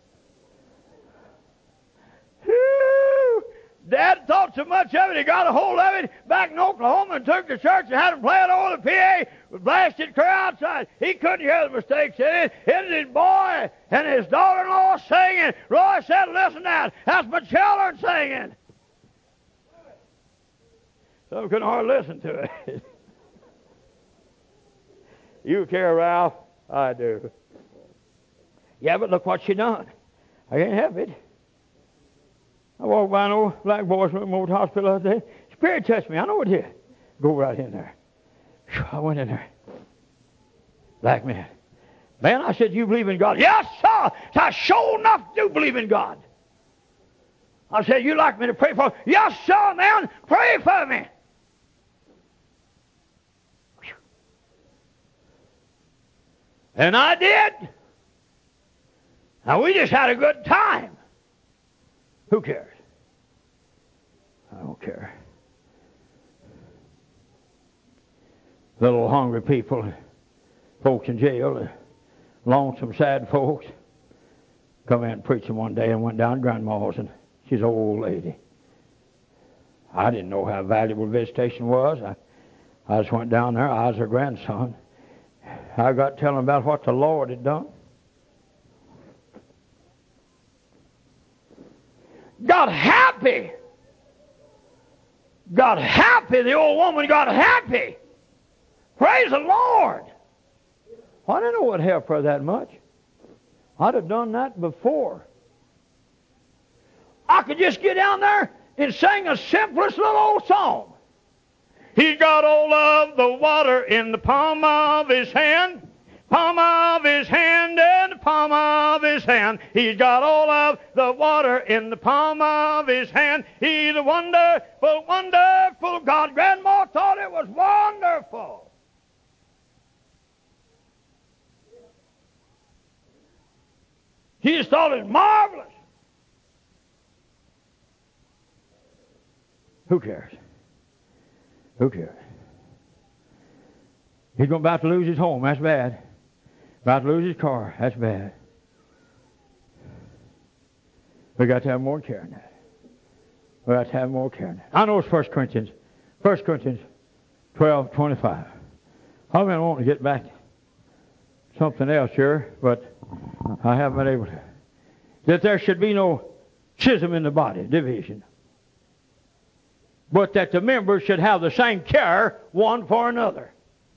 Whew. Dad thought so much of it, he got a hold of it back in Oklahoma and took it to church and had him play it over the PA with blasted clear outside. He couldn't hear the mistakes in it. It was his boy and his daughter-in-law singing. Roy said, listen now, that's my children singing. Some couldn't hardly listen to it. You care, Ralph? I do. Yeah, but look what she done. I can't help it. I walked by an old black boy's room over the hospital the other day. Spirit touched me. I know it did. Go right in there. I went in there. Black man. Man, I said, you believe in God? Yes, sir. I sure enough do believe in God. I said, you like me to pray for you? Yes, sir, man. Pray for me. And I did. Now, we just had a good time. Who cares? I don't care. Little hungry people, folks in jail, lonesome, sad folks, come in preaching one day and went down to Grandma's, and she's an old lady. I didn't know how valuable visitation was. I just went down there. I was her grandson. I got telling about what the Lord had done. Got happy. Got happy. The old woman got happy. Praise the Lord. Well, I didn't know what helped her that much. I'd have done that before. I could just get down there and sing the simplest little old song. He's got all of the water in the palm of his hand. Palm of his hand and the palm of his hand. He's got all of the water in the palm of his hand. He's a wonderful, wonderful God. Grandma thought it was wonderful. She just thought it was marvelous. Who cares? Who cares? He's about to lose his home. That's bad. About to lose his car. That's bad. We got to have more care in that. We got to have more care in that. I know it's 1 Corinthians 12:25. I've been wanting to get back to something else here, but I haven't been able to. That there should be no schism in the body, division. But that the members should have the same care one for another.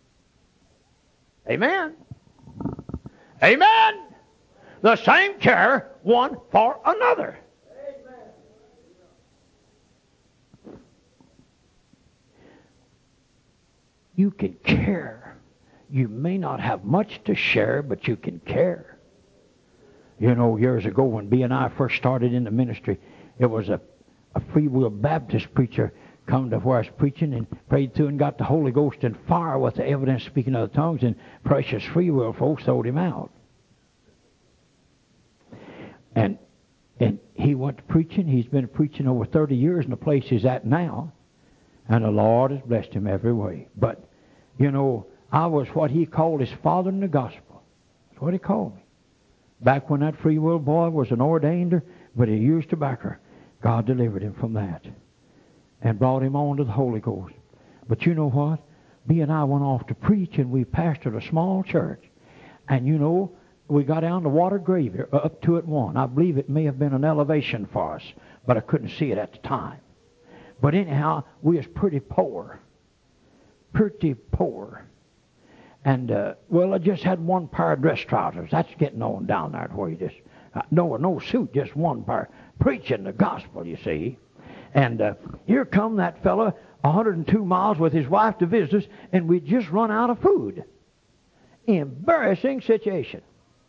Amen. Amen. The same care one for another. Amen. You can care. You may not have much to share, but you can care. You know, years ago when B and I first started in the ministry, it was a Free Will Baptist preacher come to where I was preaching and prayed through and got the Holy Ghost and fire with the evidence speaking other tongues, and precious free will folks sold him out. And he went to preaching. He's been preaching over 30 years in the place he's at now. And the Lord has blessed him every way. But, you know, I was what he called his father in the gospel. That's what he called me. Back when that free will boy was an ordainer, but he used tobacco, God delivered him from that and brought him on to the Holy Ghost. But you know what? B and I went off to preach, and we pastored a small church. And, you know, we got down to Water Gravy, up to it one. I believe it may have been an elevation for us, but I couldn't see it at the time. But anyhow, we was pretty poor. Pretty poor. And, well, I just had one pair of dress trousers. That's getting on down there to where you just, no suit, just one pair. Preaching the gospel, you see. And here come that fella, 102 miles with his wife to visit us, and we just run out of food. Embarrassing situation.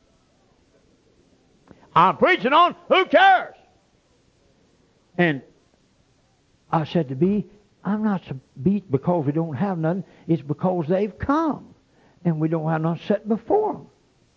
I'm preaching on, who cares? And I said to B, I'm not so beat because we don't have nothing. It's because they've come, and we don't have nothing set before them.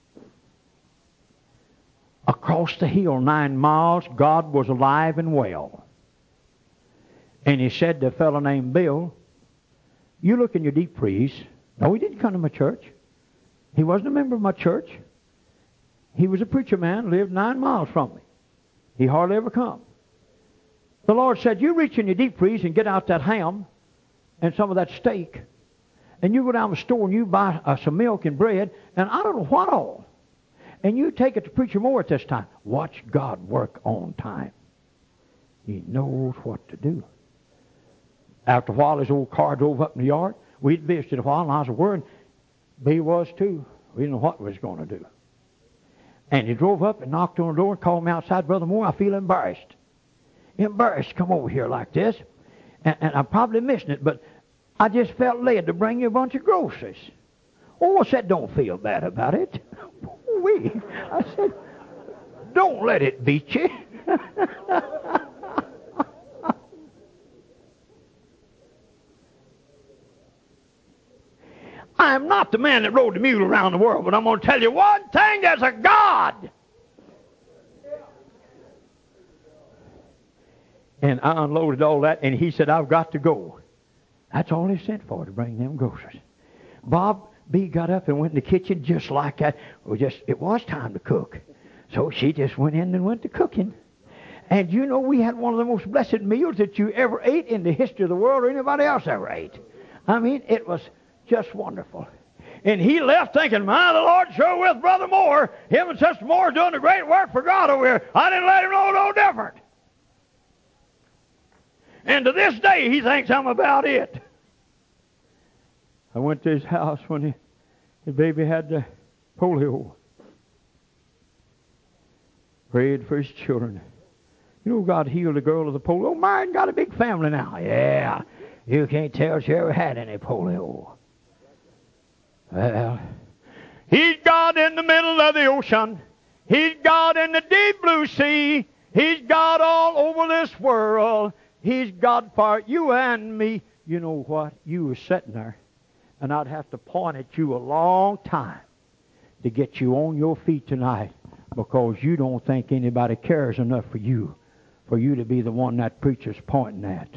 Across the hill, 9 miles, God was alive and well. And he said to a fellow named Bill, you look in your deep freeze. No, he didn't come to my church. He wasn't a member of my church. He was a preacher man, lived 9 miles from me. He hardly ever come. The Lord said, you reach in your deep freeze and get out that ham and some of that steak, and you go down the store and you buy some milk and bread, and I don't know what all, and you take it to Preacher Moore at this time. Watch God work on time. He knows what to do. After a while, his old car drove up in the yard. We'd visited a while, and I was worried. B was too. We didn't know what we was going to do. And he drove up and knocked on the door and called me outside. Brother Moore, I feel embarrassed. Embarrassed to come over here like this. And I'm probably missing it, but I just felt led to bring you a bunch of groceries. Oh, I said, don't feel bad about it. I said, don't let it beat you. I'm not the man that rode the mule around the world, but I'm going to tell you one thing, there's a God. And I unloaded all that, and he said, I've got to go. That's all he sent for, to bring them groceries. Bob B got up and went in the kitchen just like that. It was time to cook. So she just went in and went to cooking. And you know, we had one of the most blessed meals that you ever ate in the history of the world or anybody else ever ate. I mean, it was just wonderful. And he left thinking, my, the Lord sure with Brother Moore. Him and Sister Moore doing a great work for God over here. I didn't let him know no different. And to this day, he thinks I'm about it. I went to his house when his baby had the polio. Prayed for his children. You know, God healed the girl of the polio. Married and got a big family now. Yeah, you can't tell she ever had any polio. Well, he's God in the middle of the ocean. He's God in the deep blue sea. He's God all over this world. He's God for you and me. You know what? You were sitting there, and I'd have to point at you a long time to get you on your feet tonight, because you don't think anybody cares enough for you to be the one that preacher's pointing at.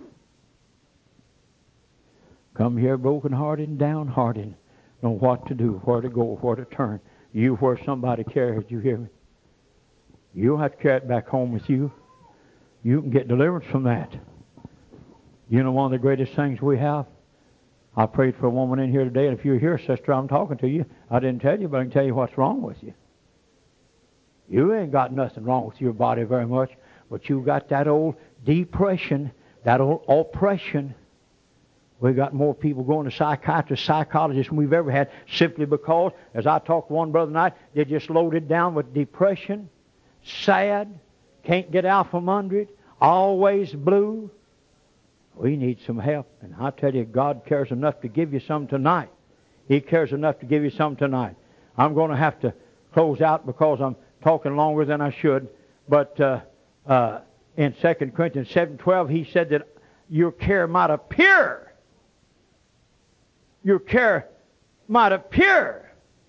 Come here broken-hearted and downhearted, know what to do, where to go, where to turn. You where somebody cares, you hear me? You don't have to carry it back home with you. You can get deliverance from that. You know one of the greatest things we have? I prayed for a woman in here today, and if you're here, sister, I'm talking to you. I didn't tell you, but I can tell you what's wrong with you. You ain't got nothing wrong with your body very much, but you got that old depression, that old oppression. We got more people going to psychiatrists, psychologists than we've ever had, simply because, as I talked to one brother tonight, they're just loaded down with depression, sad, can't get out from under it, always blue. We need some help. And I tell you, God cares enough to give you some tonight. He cares enough to give you some tonight. I'm going to have to close out because I'm talking longer than I should. But in 2 Corinthians 7:12, he said that your care might appear. Your care might appear.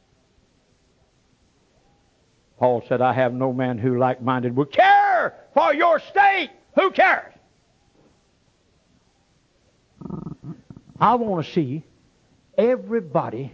Paul said, I have no man who like-minded will care for your state. Who cares? I want to see everybody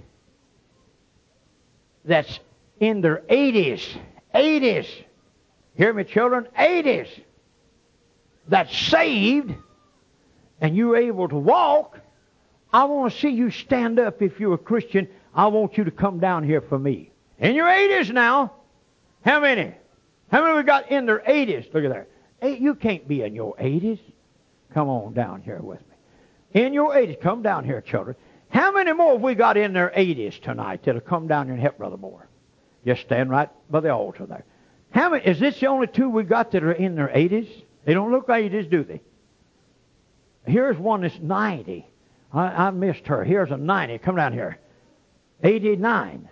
that's in their 80s, hear me children, 80s, that's saved and you're able to walk. I want to see you stand up if you're a Christian. I want you to come down here for me. In your 80s now. How many? How many we got in their 80s? Look at there. Hey, you can't be in your 80s. Come on down here with me. In your 80s, come down here, children. How many more have we got in their 80s tonight that'll come down here and help Brother Moore? Just stand right by the altar there. How many? Is this the only two we got that are in their 80s? They don't look 80s, do they? Here's one that's 90. I missed her. Here's a 90. Come down here. 89.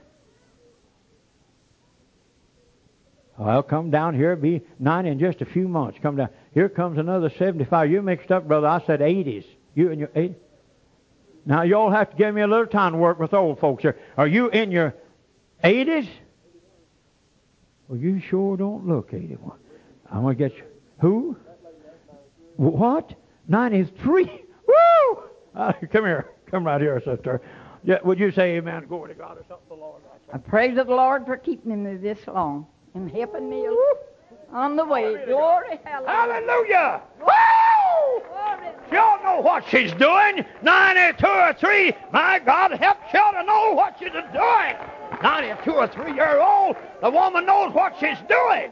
Well, come down here. Be 90 in just a few months. Come down. Here comes another 75. You mixed up, brother. I said 80s. You in your 80s? Now, you all have to give me a little time to work with old folks here. Are you in your 80s? Well, you sure don't look 81. I'm going to get you. Who? What? 93? Woo! Come here. Come right here, sister. Yeah, would you say amen? Glory to God or something, the Lord. I praise the Lord for keeping me this long and helping me on the way. Glory, hallelujah. Hallelujah! Woo! Y'all know what she's doing. 92 or 3. My God, help y'all to know what she's doing. 92 or 3-year-old. The woman knows what she's doing.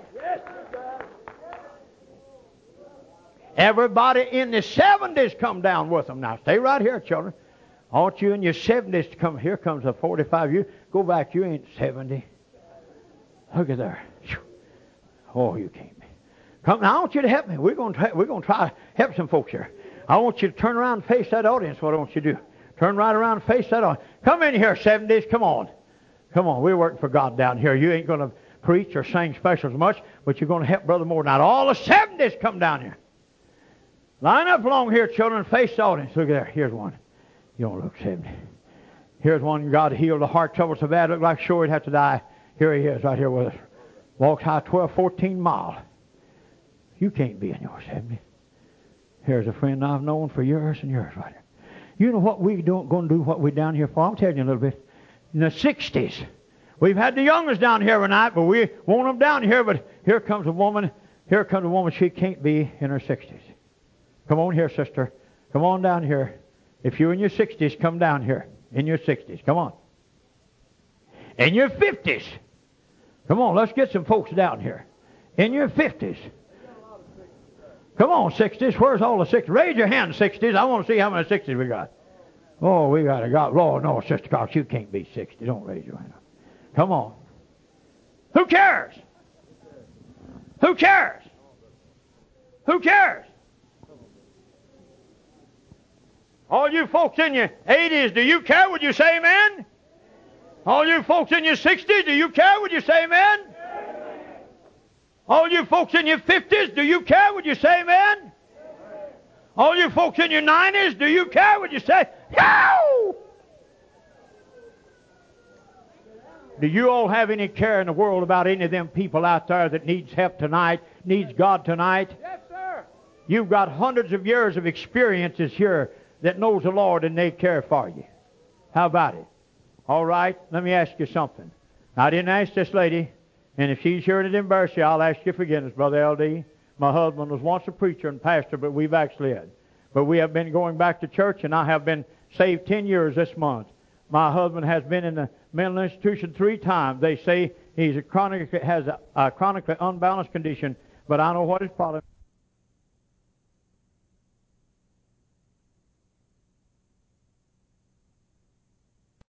Everybody in the 70s come down with them. Now, stay right here, children. I want you in your 70s to come. Here comes a 45. You go back. You ain't 70. Look at there. Oh, you can't be. Come now. I want you to help me. We're going to try to help some folks here. I want you to turn around and face that audience. What I want you to do. Turn right around and face that audience. Come in here, 70s. Come on. Come on. We're working for God down here. You ain't going to preach or sing specials much, but you're going to help Brother Moore. Now, all the 70s come down here. Line up along here, children. Face the audience. Look at there. Here's one. You don't look 70. Here's one. God healed the heart trouble so bad. Looked like sure he'd have to die. Here he is right here with us. Walks high 12, 14 miles. You can't be in your 70. Here's a friend I've known for years and years right here. You know what we're going to do, what we're down here for? I'll tell you a little bit. In the 60s, we've had the youngers down here tonight, but we want them down here. But here comes a woman. Here comes a woman. She can't be in her 60s. Come on here, sister. Come on down here. If you're in your 60s, come down here. In your 60s. Come on. In your 50s. Come on, let's get some folks down here. In your 50s. Come on, 60s. Where's all the 60s? Raise your hand, 60s. I want to see how many 60s we got. Oh, we got a God. Lord, no, Sister Cox, you can't be 60. Don't raise your hand. Come on. Who cares? Who cares? Who cares? All you folks in your 80s, do you care? Would you say amen? All you folks in your 60s, do you care? Would you say amen? All you folks in your 50s, do you care? Would you say amen? All you folks in your 90s, do you care? Would you say, yo! Do you all have any care in the world about any of them people out there that needs help tonight, needs God tonight? Yes, sir. You've got hundreds of years of experiences here that knows the Lord and they care for you. How about it? All right, let me ask you something. I didn't ask this lady, and if she's here and it embarrass you, I'll ask you forgiveness, Brother L.D. My husband was once a preacher and pastor, but we've backslid. But we have been going back to church, and I have been saved 10 years this month. My husband has been in the mental institution 3 times. They say he's has a chronically unbalanced condition, but I know what his problem is.